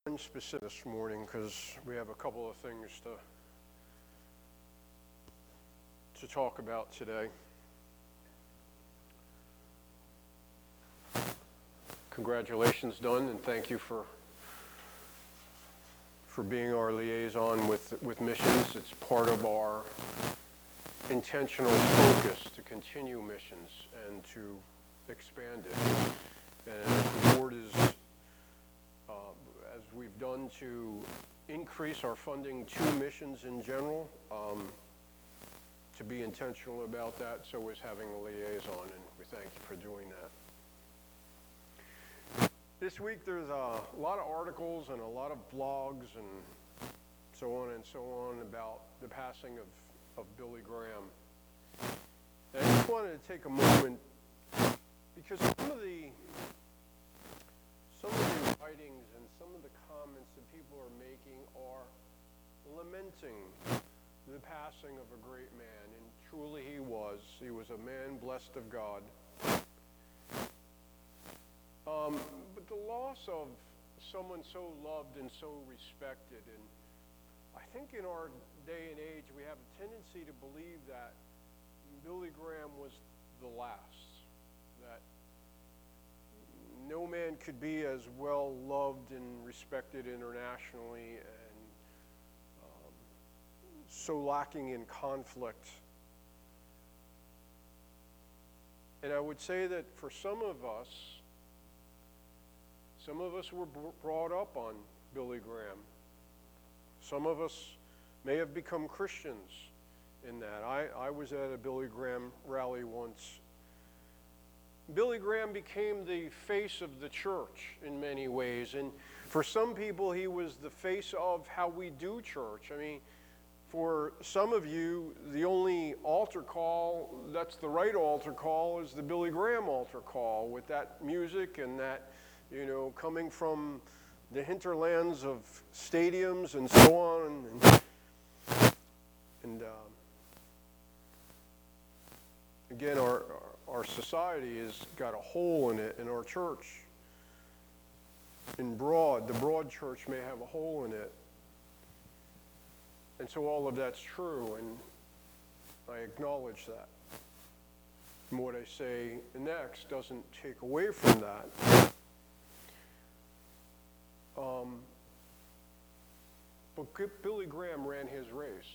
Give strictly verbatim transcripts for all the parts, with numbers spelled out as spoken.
In specific this morning because we have a couple of things to to talk about today. Congratulations, Dunn, and thank you for for being our liaison with with missions. It's part of our intentional focus to continue missions and to expand it. And the board is uh, as we've done to increase our funding to missions in general, um, to be intentional about that, so is having a liaison, and we thank you for doing that. This week there's a lot of articles and a lot of blogs and so on and so on about the passing of, of Billy Graham. And I just wanted to take a moment because some of the some of the writings and some of the comments that people are making are lamenting the passing of a great man, and truly he was. He was a man blessed of God. Um, but the loss of someone so loved and so respected, and I think in our day and age we have a tendency to believe that Billy Graham was the last, that no man could be as well loved and respected internationally and um, so lacking in conflict. And I would say that for some of us, some of us were brought up on Billy Graham. Some of us may have become Christians in that. I, I was at a Billy Graham rally once. Billy Graham became the face of the church in many ways, and for some people he was the face of how we do church. I mean, for some of you, the only altar call that's the right altar call is the Billy Graham altar call, with that music and that, you know, coming from the hinterlands of stadiums and so on, and, and um, again, our, our society has got a hole in it, in our church. In Broad, the Broad church may have a hole in it. And so all of that's true, and I acknowledge that. And what I say next doesn't take away from that. Um, but Billy Graham ran his race.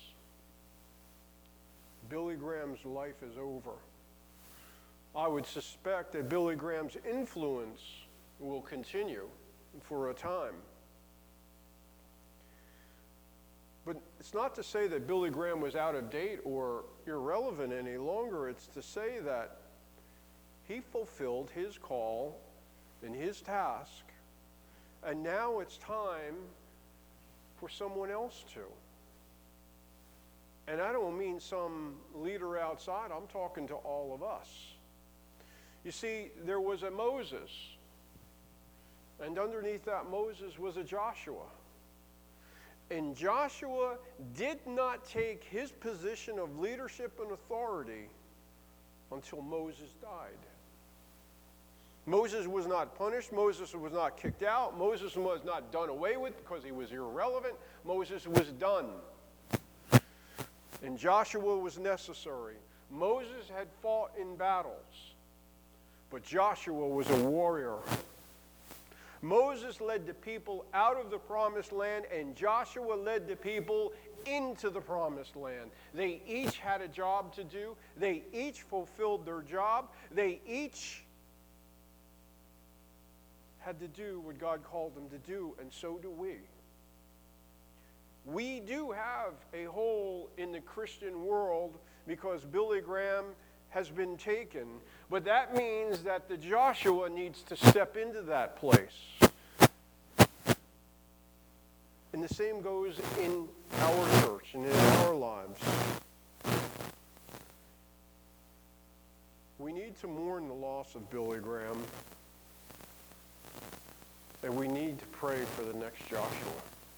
Billy Graham's life is over. I would suspect that Billy Graham's influence will continue for a time. But it's not to say that Billy Graham was out of date or irrelevant any longer. It's to say that he fulfilled his call and his task, and now it's time for someone else to. And I don't mean some leader outside. I'm talking to all of us. You see, there was a Moses, and underneath that Moses was a Joshua. And Joshua did not take his position of leadership and authority until Moses died. Moses was not punished. Moses was not kicked out. Moses was not done away with because he was irrelevant. Moses was done. And Joshua was necessary. Moses had fought in battles, but Joshua was a warrior. Moses led the people out of the promised land, and Joshua led the people into the promised land. They each had a job to do. They each fulfilled their job. They each had to do what God called them to do, and so do we. We do have a hole in the Christian world because Billy Graham has been taken, but that means that the Joshua needs to step into that place. And the same goes in our church and in our lives. We need to mourn the loss of Billy Graham, and we need to pray for the next Joshua.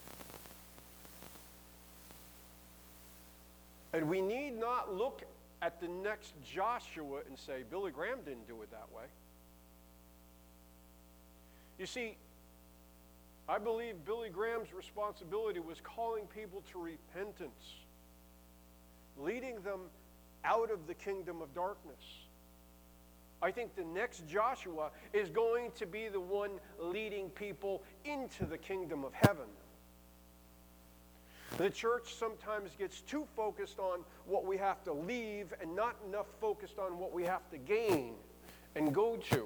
And we need not look at the next Joshua and say, Billy Graham didn't do it that way. You see, I believe Billy Graham's responsibility was calling people to repentance, leading them out of the kingdom of darkness. I think the next Joshua is going to be the one leading people into the kingdom of heaven. The church sometimes gets too focused on what we have to leave and not enough focused on what we have to gain and go to.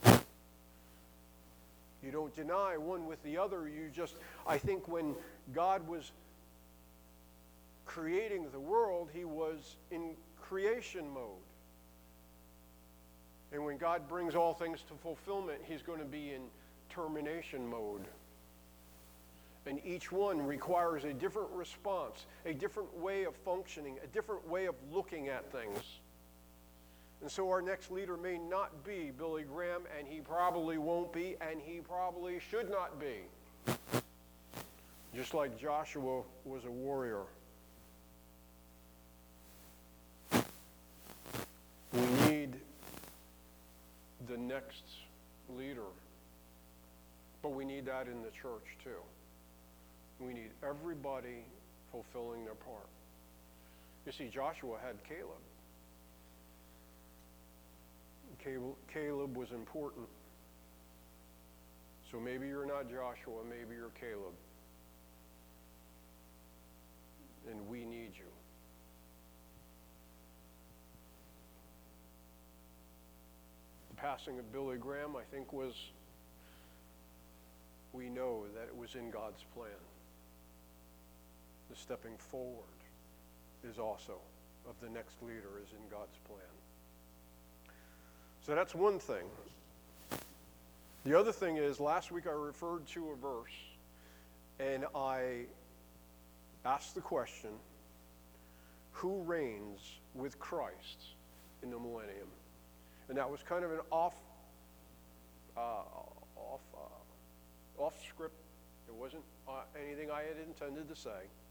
You don't deny one with the other. You just, I think when God was creating the world, he was in creation mode. And when God brings all things to fulfillment, he's going to be in termination mode. And each one requires a different response, a different way of functioning, a different way of looking at things. And so our next leader may not be Billy Graham, and he probably won't be, and he probably should not be. Just like Joshua was a warrior. We need the next leader, but we need that in the church too. We need everybody fulfilling their part. You see, Joshua had Caleb. Caleb was important. So maybe you're not Joshua, maybe you're Caleb. And we need you. The passing of Billy Graham, I think, was, we know that it was in God's plan. The stepping forward is also of the next leader is in God's plan. So that's one thing. The other thing is, last week I referred to a verse, and I asked the question, who reigns with Christ in the millennium? And that was kind of an off, uh, off, uh, off script. It wasn't uh, anything I had intended to say.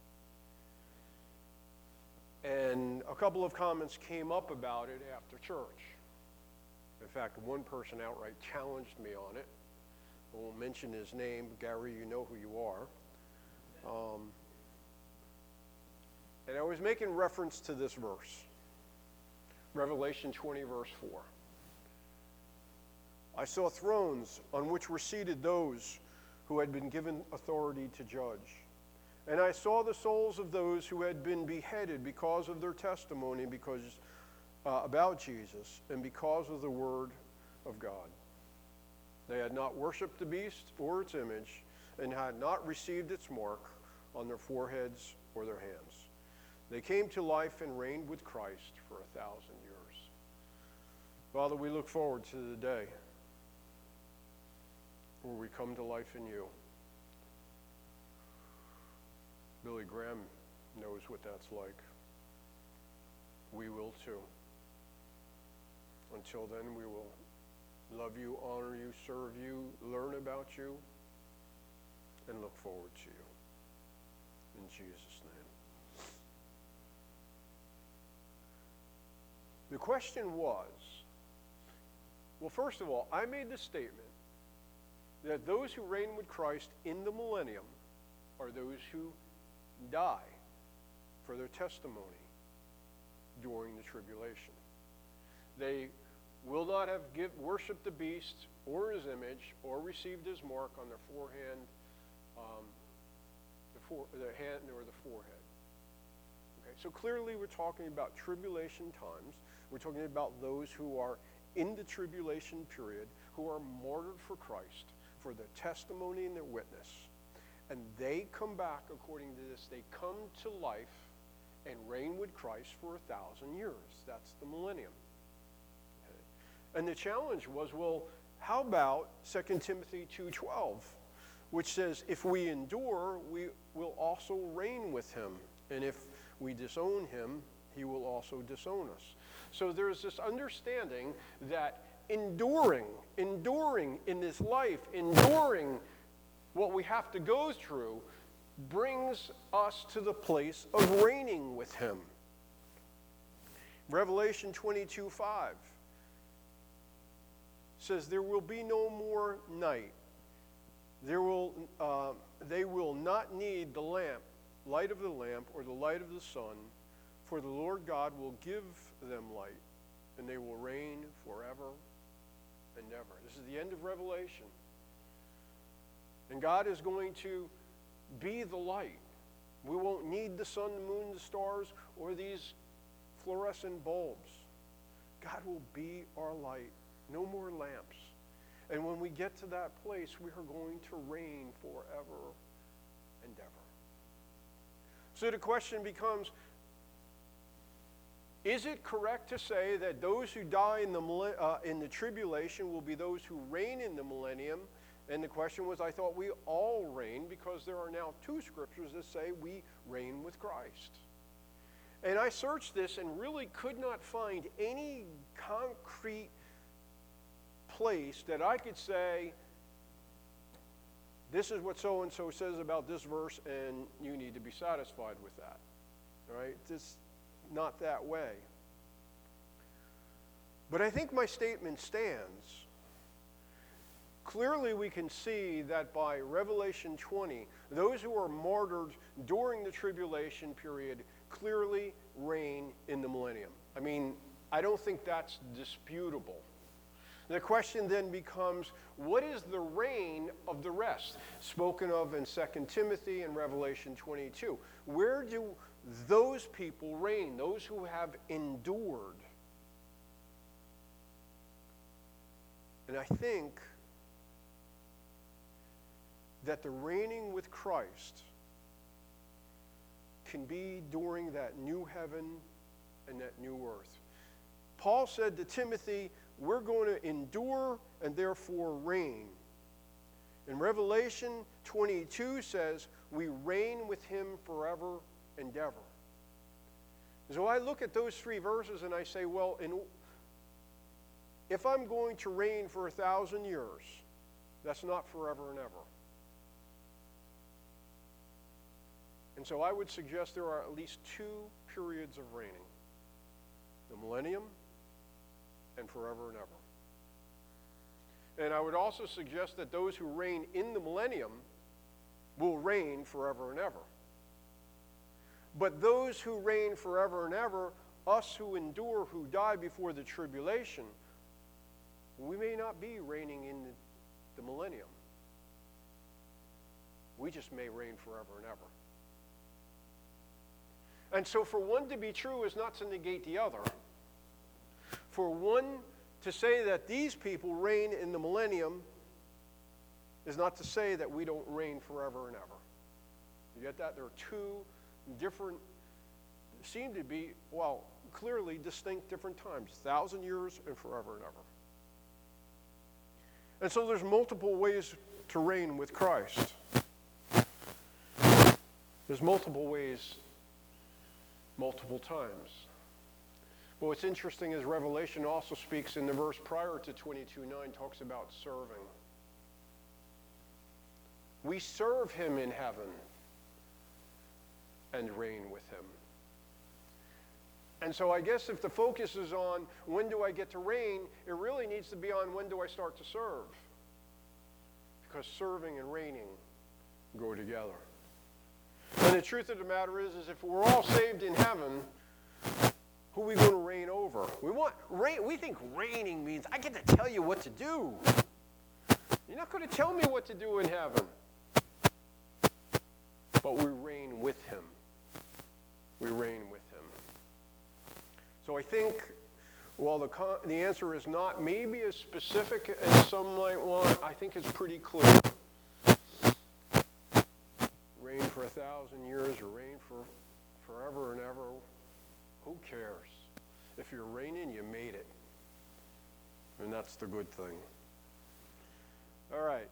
And a couple of comments came up about it after church. In fact, one person outright challenged me on it. I won't mention his name. Gary, you know who you are. Um, and I was making reference to this verse, Revelation twenty, verse four. I saw thrones on which were seated those who had been given authority to judge. And I saw the souls of those who had been beheaded because of their testimony, because uh, about Jesus, and because of the word of God. They had not worshipped the beast or its image, and had not received its mark on their foreheads or their hands. They came to life and reigned with Christ for a thousand years. Father, we look forward to the day where we come to life in you. Billy Graham knows what that's like. We will too. Until then, we will love you, honor you, serve you, learn about you, and look forward to you. In Jesus' name. The question was, well, first of all, I made the statement that those who reign with Christ in the millennium are those who die for their testimony during the tribulation. They will not have give, worshiped the beast or his image or received his mark on their forehand, um, the, fore, the hand or the forehead. Okay, so clearly we're talking about tribulation times. We're talking about those who are in the tribulation period, who are martyred for Christ, for their testimony and their witness. And they come back, according to this, they come to life and reign with Christ for a thousand years. That's the millennium. Okay. And the challenge was, well, how about Second Timothy two twelve, which says, if we endure, we will also reign with him. And if we disown him, he will also disown us. So there's this understanding that enduring, enduring in this life, enduring what we have to go through, brings us to the place of reigning with him. Revelation twenty-two five says, there will be no more night. there will, uh, they will not need the lamp, light of the lamp, or the light of the sun, for the Lord God will give them light, and they will reign forever and ever. This is the end of Revelation. And God is going to be the light. We won't need the sun, the moon, the stars, or these fluorescent bulbs. God will be our light. No more lamps. And when we get to that place, we are going to reign forever and ever. So the question becomes, is it correct to say that those who die in the, uh, in the tribulation will be those who reign in the millennium? And the question was, I thought we all reign, because there are now two scriptures that say we reign with Christ. And I searched this and really could not find any concrete place that I could say, this is what so-and-so says about this verse, and you need to be satisfied with that. All right? It's not that way. But I think my statement stands. Clearly we can see that by Revelation twenty, those who are martyred during the tribulation period clearly reign in the millennium. I mean, I don't think that's disputable. The question then becomes, what is the reign of the rest? Spoken of in Second Timothy and Revelation twenty-two. Where do those people reign, those who have endured? And I think that the reigning with Christ can be during that new heaven and that new earth. Paul said to Timothy, we're going to endure and therefore reign. And Revelation twenty-two says, we reign with him forever and ever. So I look at those three verses and I say, well, in, if I'm going to reign for a thousand years, that's not forever and ever. And so I would suggest there are at least two periods of reigning. The millennium and forever and ever. And I would also suggest that those who reign in the millennium will reign forever and ever. But those who reign forever and ever, us who endure, who die before the tribulation, we may not be reigning in the, the millennium. We just may reign forever and ever. And so for one to be true is not to negate the other. For one to say that these people reign in the millennium is not to say that we don't reign forever and ever. You get that? There are two different, seem to be, well, clearly distinct different times. Thousand years and forever and ever. And so there's multiple ways to reign with Christ. There's multiple ways, multiple times. But what's interesting is Revelation also speaks in the verse prior to twenty-two nine, talks about serving. We serve him in heaven and reign with him. And so I guess if the focus is on when do I get to reign, it really needs to be on when do I start to serve. Because serving and reigning go together. And the truth of the matter is, is if we're all saved in heaven, who are we going to reign over? We want reign, we think reigning means I get to tell you what to do. You're not going to tell me what to do in heaven. But we reign with him. We reign with him. So I think, while the, con- the answer is not maybe as specific as some might want, I think it's pretty clear. Reign for a thousand years or reign for forever and ever, who cares? If you're reigning, you made it. And that's the good thing. All right.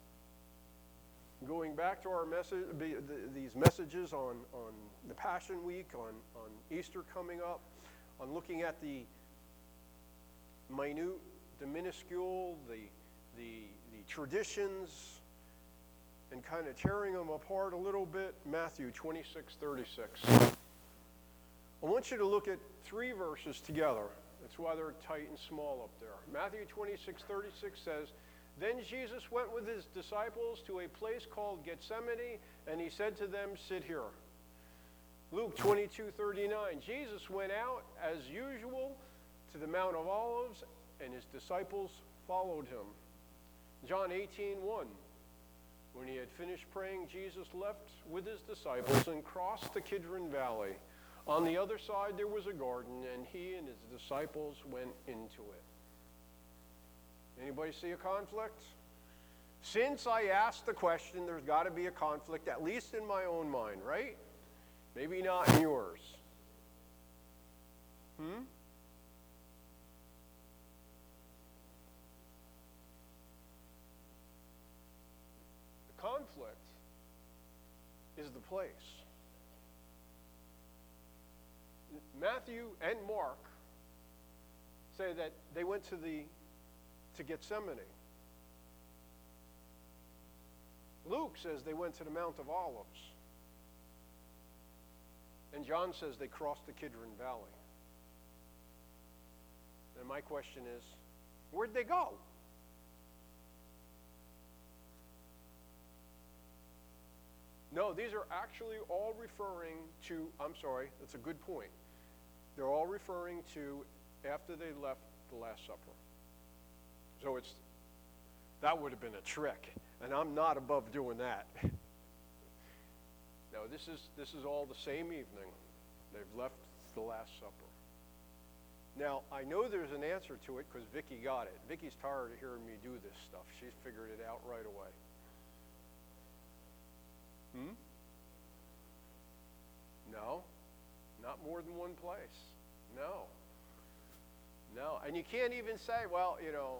Going back to our message, these messages on, on the Passion Week, on, on Easter coming up, on looking at the minute, the minuscule, the, the, the traditions, and kind of tearing them apart a little bit, Matthew twenty-six thirty-six. I want you to look at three verses together. That's why they're tight and small up there. Matthew twenty-six thirty-six says, Then Jesus went with his disciples to a place called Gethsemane, and he said to them, sit here. Luke twenty-two thirty-nine, Jesus went out as usual to the Mount of Olives, and his disciples followed him. John eighteen one, when he had finished praying, Jesus left with his disciples and crossed the Kidron Valley. On the other side there was a garden, and he and his disciples went into it. Anybody see a conflict? Since I asked the question, there's got to be a conflict, at least in my own mind, right? Maybe not in yours. Hmm? The conflict is the place. Matthew and Mark say that they went to the to Gethsemane. Luke says they went to the Mount of Olives. And John says they crossed the Kidron Valley. And my question is, where'd they go? No, these are actually all referring to, I'm sorry, that's a good point. They're all referring to after they left the Last Supper. So it's, that would have been a trick, and I'm not above doing that. No, this is, this is all the same evening. They've left the Last Supper. Now, I know there's an answer to it because Vicki got it. Vicki's tired of hearing me do this stuff. She's figured it out right away. Hmm? No, not more than one place. No. No, and you can't even say, well, you know,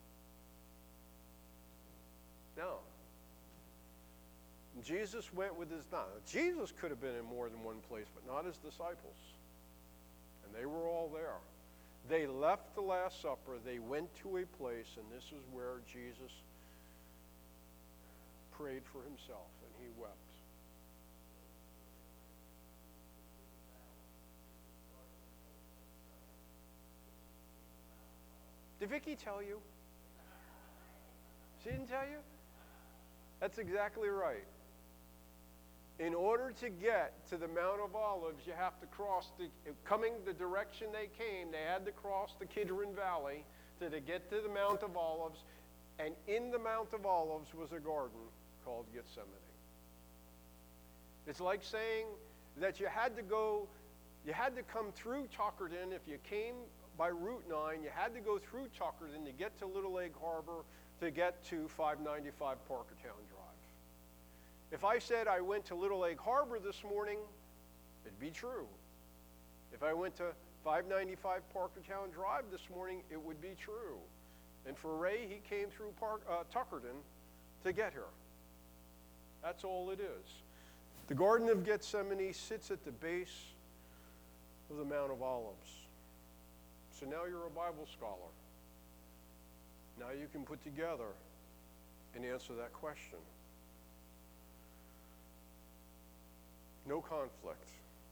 no. Jesus went with his, no, Jesus could have been in more than one place, but not his disciples. And they were all there. They left the Last Supper, they went to a place, and this is where Jesus prayed for himself, and he wept. Did Vicki tell you? She didn't tell you? That's exactly right. In order to get to the Mount of Olives, you have to cross, the, coming the direction they came, they had to cross the Kidron Valley to, to get to the Mount of Olives, and in the Mount of Olives was a garden called Gethsemane. It's like saying that you had to go, you had to come through Tuckerton. If you came by Route nine, you had to go through Tuckerton to get to Little Egg Harbor to get to five ninety-five Parkertown Drive. If I said I went to Little Egg Harbor this morning, it'd be true. If I went to five ninety-five Parkertown Drive this morning, it would be true. And for Ray, he came through Park, uh, Tuckerton to get here. That's all it is. The Garden of Gethsemane sits at the base of the Mount of Olives. So now you're a Bible scholar. Now you can put together and answer that question. No conflict.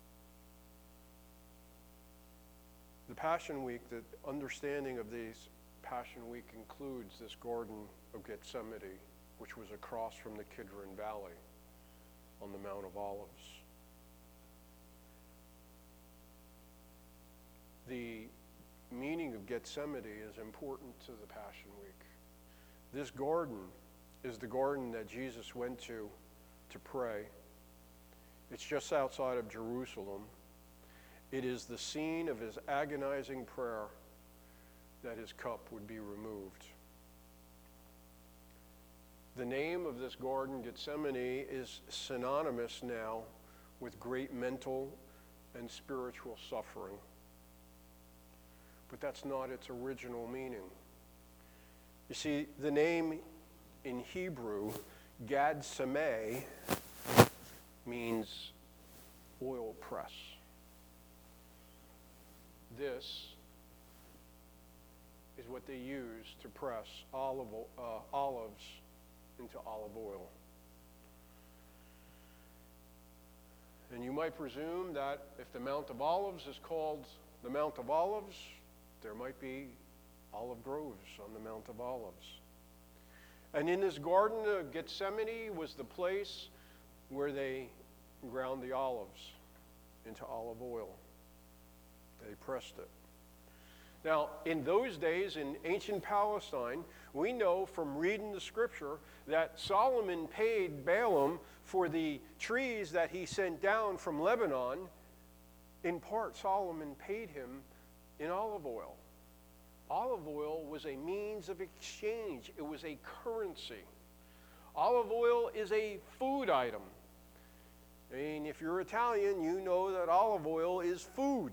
The Passion Week, the understanding of these Passion Week includes this Garden of Gethsemane, which was across from the Kidron Valley on the Mount of Olives. The meaning of Gethsemane is important to the Passion Week. This garden is the garden that Jesus went to to pray. It's just outside of Jerusalem. It is the scene of his agonizing prayer that his cup would be removed. The name of this garden, Gethsemane, is synonymous now with great mental and spiritual suffering. But that's not its original meaning. You see, the name in Hebrew, Gad Sameh, means oil press. This is what they use to press olive, uh, olives into olive oil. And you might presume that if the Mount of Olives is called the Mount of Olives, there might be olive groves on the Mount of Olives. And in this Garden of Gethsemane was the place where they ground the olives into olive oil. They pressed it. Now, in those days, in ancient Palestine, we know from reading the scripture that Solomon paid Balaam for the trees that he sent down from Lebanon. In part, Solomon paid him in olive oil. Olive oil was a means of exchange. It was a currency. Olive oil is a food item. I mean, if you're Italian, you know that olive oil is food.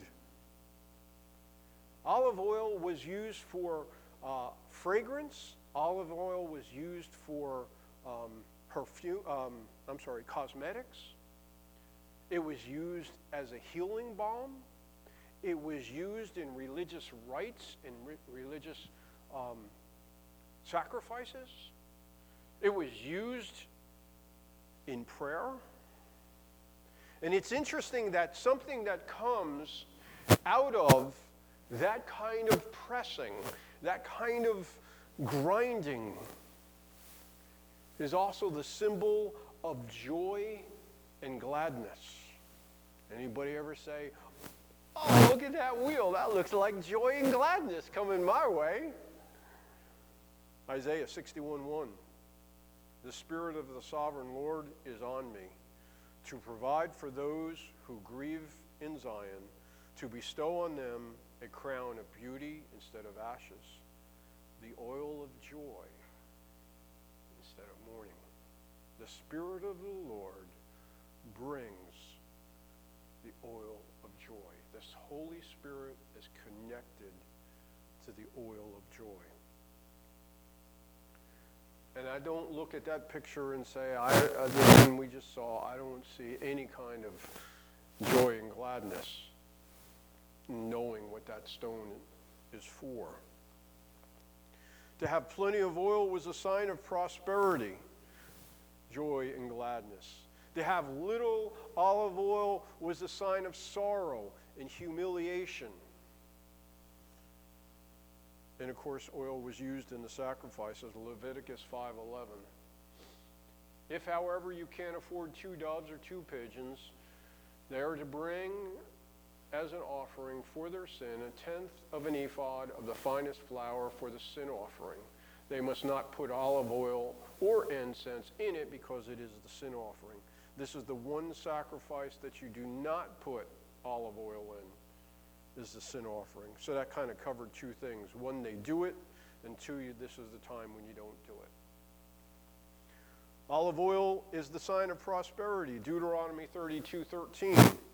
Olive oil was used for uh, fragrance. Olive oil was used for um, perfume, um, I'm sorry, cosmetics. It was used as a healing balm. It was used in religious rites and re- religious um, sacrifices. It was used in prayer. And it's interesting that something that comes out of that kind of pressing, that kind of grinding, is also the symbol of joy and gladness. Anybody ever say, oh, look at that wheel. That looks like joy and gladness coming my way. Isaiah sixty-one one. The Spirit of the Sovereign Lord is on me to provide for those who grieve in Zion, to bestow on them a crown of beauty instead of ashes, the oil of joy instead of mourning. The Spirit of the Lord brings the oil of joy. This Holy Spirit is connected to the oil of joy. And I don't look at that picture and say, I, as the one we just saw, I don't see any kind of joy and gladness knowing what that stone is for. To have plenty of oil was a sign of prosperity, joy and gladness. To have little olive oil was a sign of sorrow and humiliation. And of course, oil was used in the sacrifices, Leviticus five eleven. If, however, you can't afford two doves or two pigeons, they are to bring as an offering for their sin a tenth of an ephod of the finest flour for the sin offering. They must not put olive oil or incense in it because it is the sin offering. This is the one sacrifice that you do not put olive oil in, is the sin offering. So that kind of covered two things. One, they do it, and two, this is the time when you don't do it. Olive oil is the sign of prosperity. Deuteronomy thirty-two thirteen.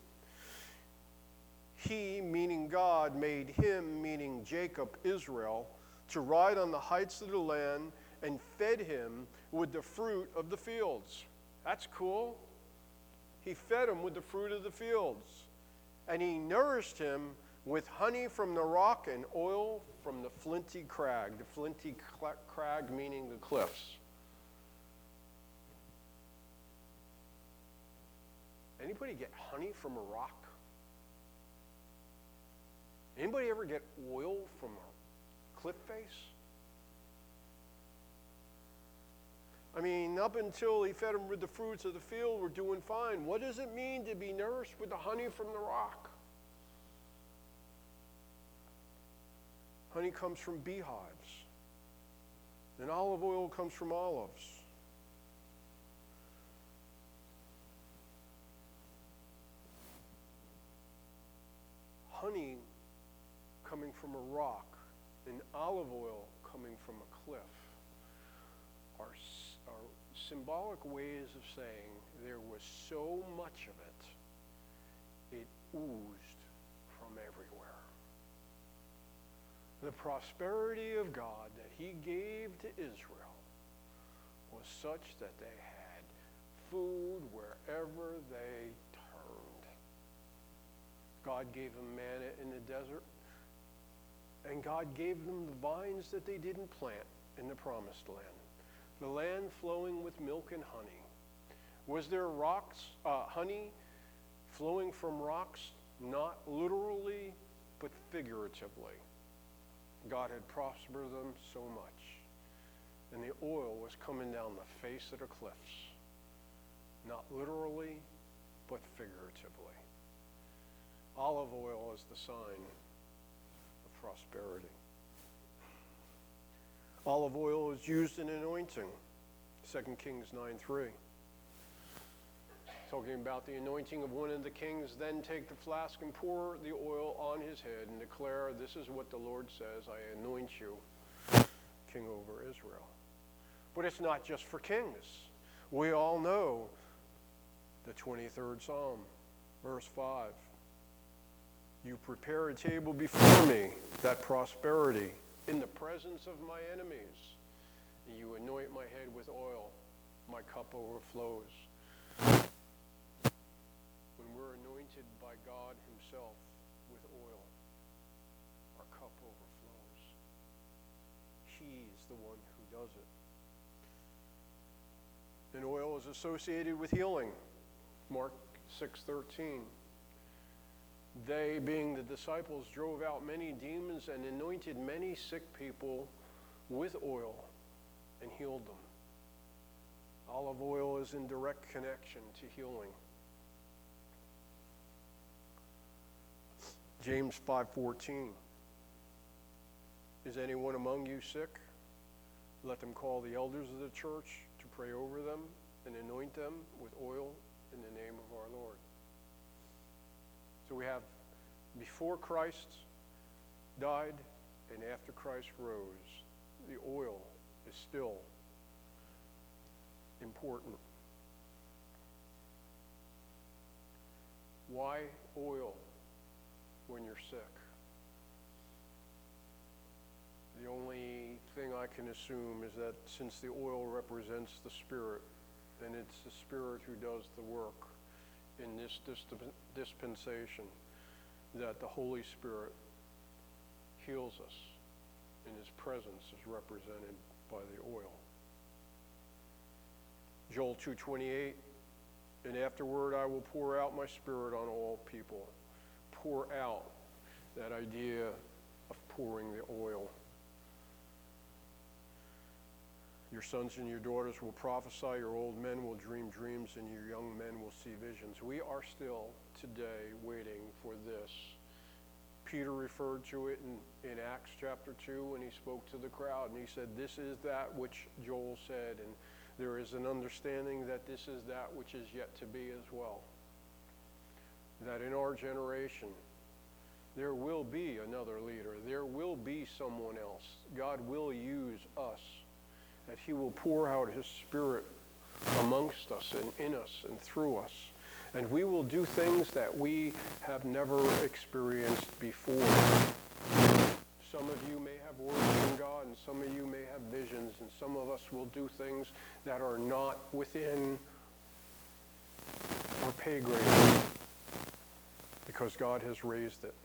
He, meaning God, made him, meaning Jacob, Israel, to ride on the heights of the land and fed him with the fruit of the fields. That's cool. He fed him with the fruit of the fields. And he nourished him with honey from the rock and oil from the flinty crag. The flinty cl- crag meaning the cliffs. Anybody get honey from a rock? Anybody ever get oil from a cliff face? I mean, up until he fed them with the fruits of the field, we're doing fine. What does it mean to be nourished with the honey from the rock? Honey comes from beehives, and olive oil comes from olives. Honey coming from a rock and olive oil coming from a cliff are, are symbolic ways of saying there was so much of it, it oozed from everywhere. The prosperity of God that he gave to Israel was such that they had food wherever they turned. God gave them manna in the desert, and God gave them the vines that they didn't plant in the promised land, the land flowing with milk and honey. Was there rocks, uh, honey flowing from rocks? Not literally, but figuratively. God had prospered them so much. and the oil was coming down the face of the cliffs. Not literally, but figuratively. Olive oil is the sign of prosperity. Olive oil is used in anointing, Second Kings nine three. Talking about the anointing of one of the kings, then take the flask and pour the oil on his head and declare, this is what the Lord says, I anoint you king over Israel. But it's not just for kings. We all know the twenty-third Psalm, verse five. You prepare a table before me, that prosperity, in the presence of my enemies. And you anoint my head with oil, my cup overflows. When we're anointed by God himself with oil, our cup overflows. He's the one who does it. And oil is associated with healing. Mark six thirteen. They, being the disciples, drove out many demons and anointed many sick people with oil and healed them. Olive oil is in direct connection to healing. James five fourteen. Is anyone among you sick? Let them call the elders of the church to pray over them and anoint them with oil in the name of our Lord. So we have before Christ died and after Christ rose, the oil is still important. Why oil when you're sick? The only thing I can assume is that since the oil represents the Spirit, and it's the Spirit who does the work in this dispensation, that the Holy Spirit heals us, and his presence is represented by the oil. Joel two twenty-eight, and afterward I will pour out my Spirit on all people. Pour out, that idea of pouring the oil. Your sons and your daughters will prophesy, your old men will dream dreams, and your young men will see visions. We are still today waiting for this. Peter referred to it in, in Acts chapter two when he spoke to the crowd, and he said, this is that which Joel said, and there is an understanding that this is that which is yet to be as well. That in our generation, there will be another leader. There will be someone else. God will use us, that he will pour out his Spirit amongst us and in us and through us. And we will do things that we have never experienced before. Some of you may have words from God, and some of you may have visions, and some of us will do things that are not within our pay grade, because God has raised it.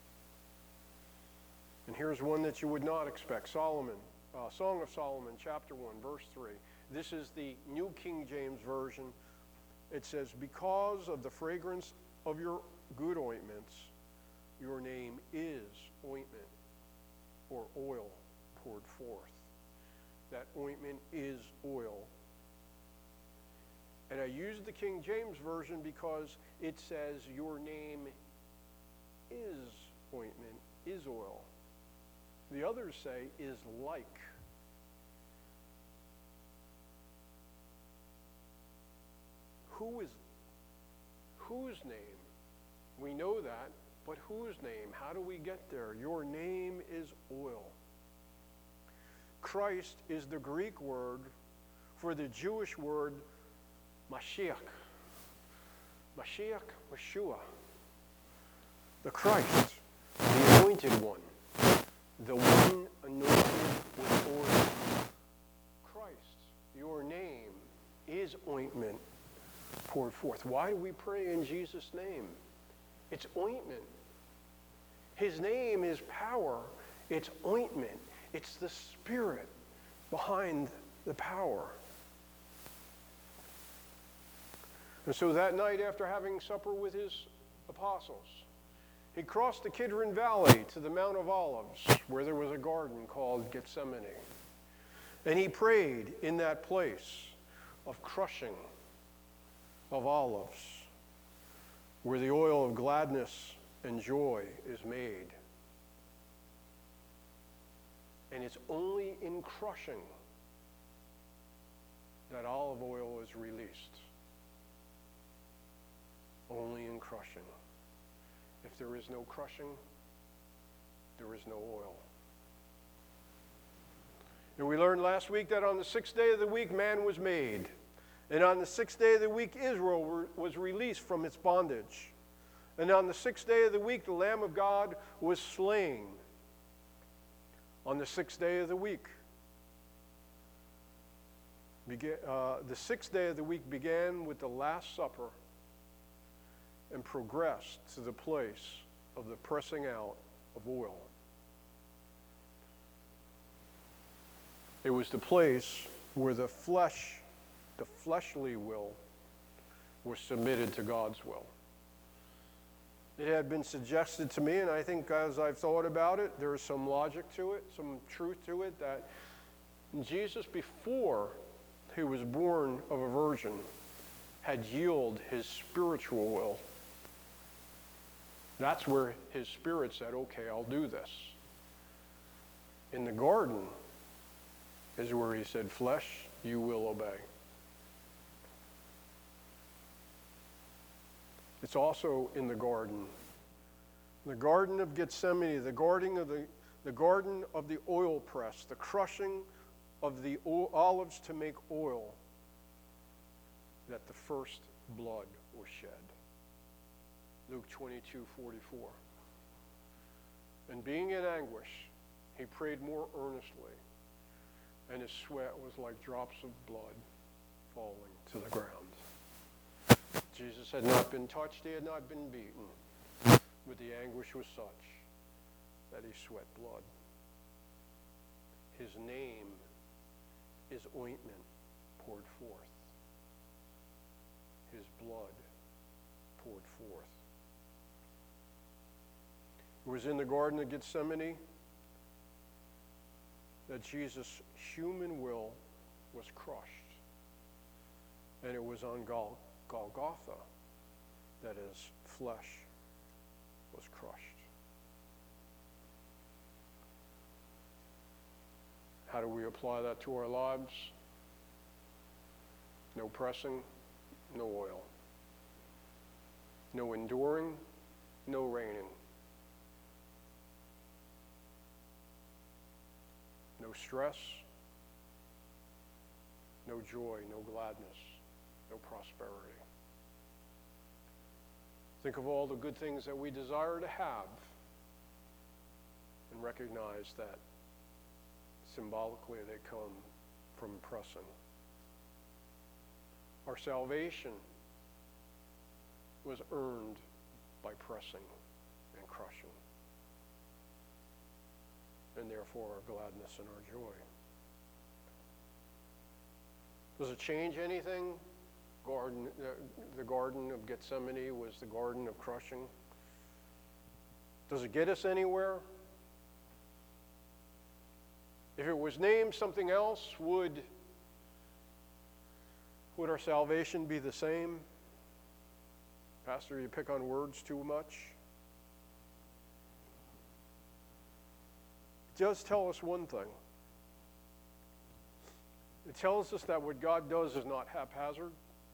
And here's one that you would not expect. Solomon, uh, Song of Solomon, chapter one, verse three. This is the New King James Version. It says, because of the fragrance of your good ointments, your name is ointment, or oil poured forth. That ointment is oil. And I use the King James Version because it says your name is ointment, is oil. The others say is like. Who is, whose name? We know that, but whose name? How do we get there? Your name is oil. Christ is the Greek word for the Jewish word Mashiach. Mashiach, Yeshua. The Christ, the anointed one. The one anointed with oil. Christ, your name is ointment poured forth. Why do we pray in Jesus' name? It's ointment. His name is power. It's ointment. It's the Spirit behind the power. And so that night, after having supper with his apostles, he crossed the Kidron Valley to the Mount of Olives, where there was a garden called Gethsemane. And he prayed in that place of crushing of olives, where the oil of gladness and joy is made. And it's only in crushing that olive oil is released. Only in crushing. If there is no crushing, there is no oil. And we learned last week that on the sixth day of the week, man was made. And on the sixth day of the week, Israel was released from its bondage. And on the sixth day of the week, the Lamb of God was slain. On the sixth day of the week, began, uh, the sixth day of the week began with the Last Supper and progressed to the place of the pressing out of oil. It was the place where the flesh, the fleshly will, was submitted to God's will. It had been suggested to me, and I think as I've thought about it, there is some logic to it, some truth to it, that Jesus, before he was born of a virgin, had yielded his spiritual will. That's where his spirit said, okay, I'll do this. In the garden is where he said, flesh, you will obey. It's also in the garden. The Garden of Gethsemane, the garden of the, the garden of the oil press, the crushing of the o- olives to make oil, that the first blood was shed. Luke twenty-two forty-four. And being in anguish, he prayed more earnestly, and his sweat was like drops of blood falling to the ground. Jesus had not been touched, he had not been beaten, but the anguish was such that he sweat blood. His name is ointment poured forth. His blood poured forth. It was in the Garden of Gethsemane that Jesus' human will was crushed. And it was on Golgotha Golgotha, that his flesh was crushed. How do we apply that to our lives? No pressing, no oil. No enduring, no reigning. No stress, no joy, no gladness, no prosperity. Think of all the good things that we desire to have and recognize that symbolically they come from pressing. Our salvation was earned by pressing and crushing, and therefore our gladness and our joy. Does it change anything? Garden, uh, the Garden of Gethsemane was the garden of crushing. Does it get us anywhere? If it was named something else, would, would our salvation be the same? Pastor, you pick on words too much? It does tell us one thing. It tells us that what God does is not haphazard.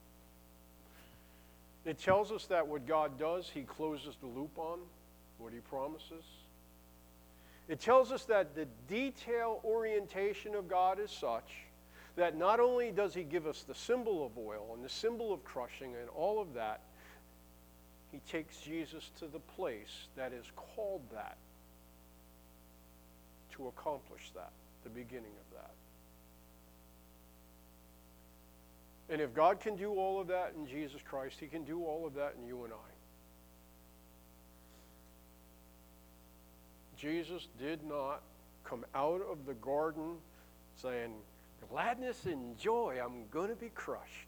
It tells us that what God does, he closes the loop on what he promises. It tells us that the detail orientation of God is such that not only does he give us the symbol of oil and the symbol of crushing and all of that, he takes Jesus to the place that is called that to accomplish that, the beginning of that. And if God can do all of that in Jesus Christ, he can do all of that in you and I. Jesus did not come out of the garden saying, gladness and joy, I'm going to be crushed.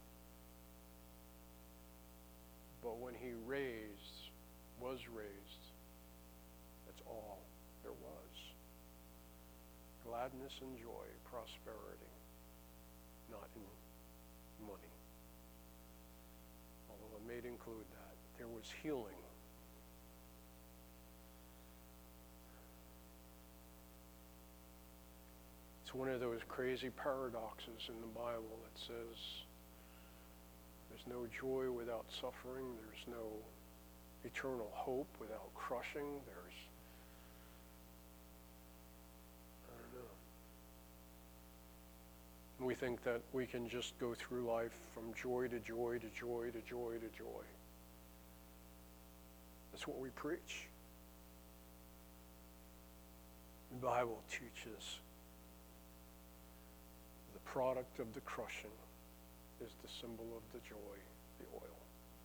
But when he raised, was raised, that's all there was. gladness and joy, prosperity, not in money. Although it may include that. There was healing. It's one of those crazy paradoxes in the Bible that says there's no joy without suffering, there's no eternal hope without crushing, there's, I don't know. We think that we can just go through life from joy to joy to joy to joy to joy. That's what we preach. The Bible teaches the product of the crushing is the symbol of the joy, the oil.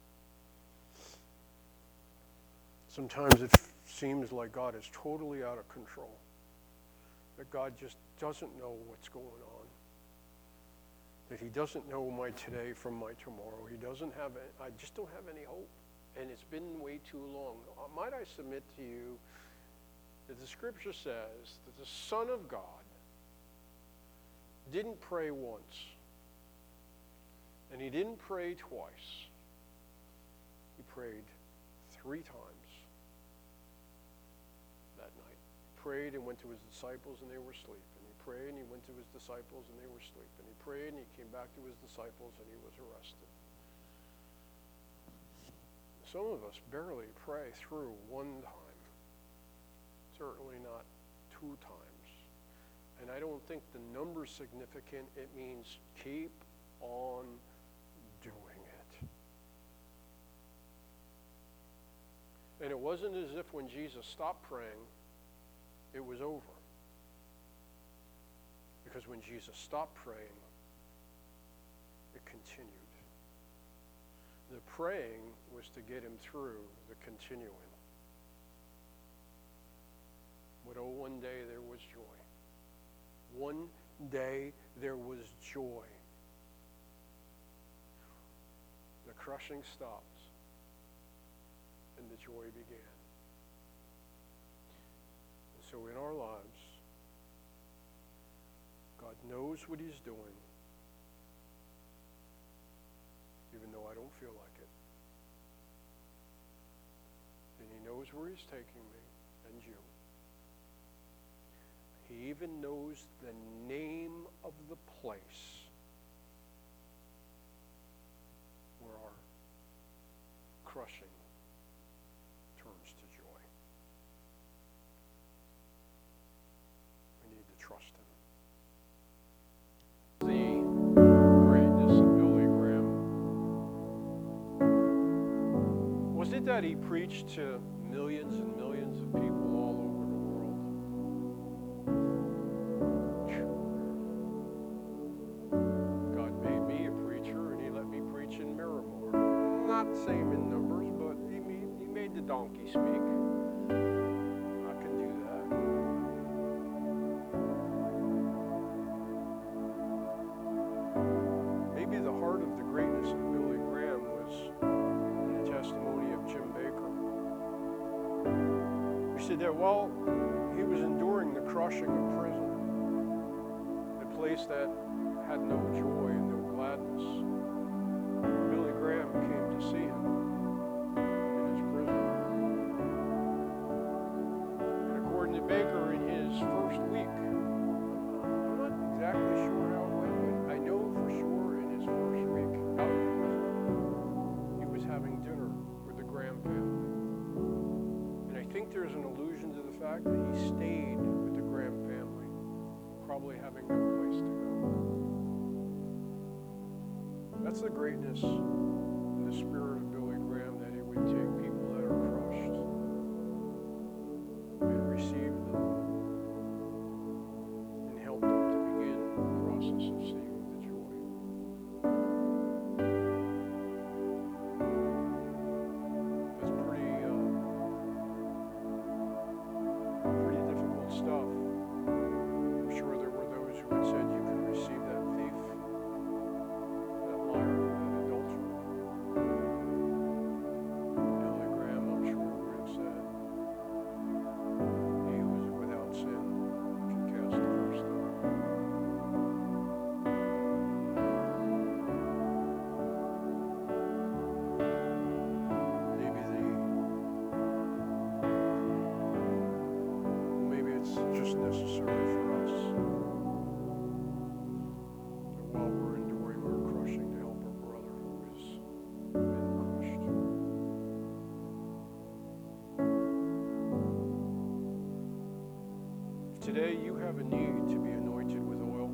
Sometimes it f- seems like God is totally out of control, that God just doesn't know what's going on, that he doesn't know my today from my tomorrow. He doesn't have, a, I just don't have any hope, and it's been way too long. Uh, might I submit to you that the scripture says that the Son of God didn't pray once, and he didn't pray twice. He prayed three times that night. He prayed and went to his disciples and they were asleep. And he prayed and he went to his disciples and they were asleep. And he prayed and he came back to his disciples and he was arrested. Some of us barely pray through one time. Certainly not two times. And I don't think the number's significant. It means keep on doing it. And it wasn't as if when Jesus stopped praying, it was over. Because when Jesus stopped praying, it continued. The praying was to get him through the continuing. But oh, one day there was joy. One day there was joy. The crushing stopped and the joy began. And so in our lives, God knows what he's doing, even though I don't feel like it. And he knows where he's taking me and you. He even knows the name of the place where our crushing turns to joy. We need to trust him. The greatness of Billy Graham. Was it that he preached to millions and millions of people all over? Same in numbers, but he made, he made the donkey speak. I can do that. Maybe the heart of the greatness of Billy Graham was in the testimony of Jim Baker. He said that while he was enduring the crushing of prison, a place that had no joy and no gladness, Billy Graham came to see him in his prison. And according to Baker, in his first week, I'm not exactly sure how it went, but I know for sure in his first week out of prison, he was having dinner with the Graham family. And I think there's an allusion to the fact that he stayed with the Graham family, probably having no place to go. That's the greatness in the spirit of Billy Graham, that he would take people that are crushed and receive them and help them to begin the process of seeing the joy. That's pretty, uh, pretty difficult stuff. I'm sure there were those who had said you can receive that thief, that liar, that adulterer. necessary for us. That while we're enduring our crushing, to help our brother who has been crushed. If today you have a need to be anointed with oil,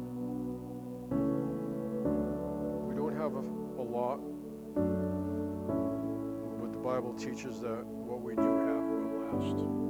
we don't have a, a lot, but the Bible teaches that what we do have will last.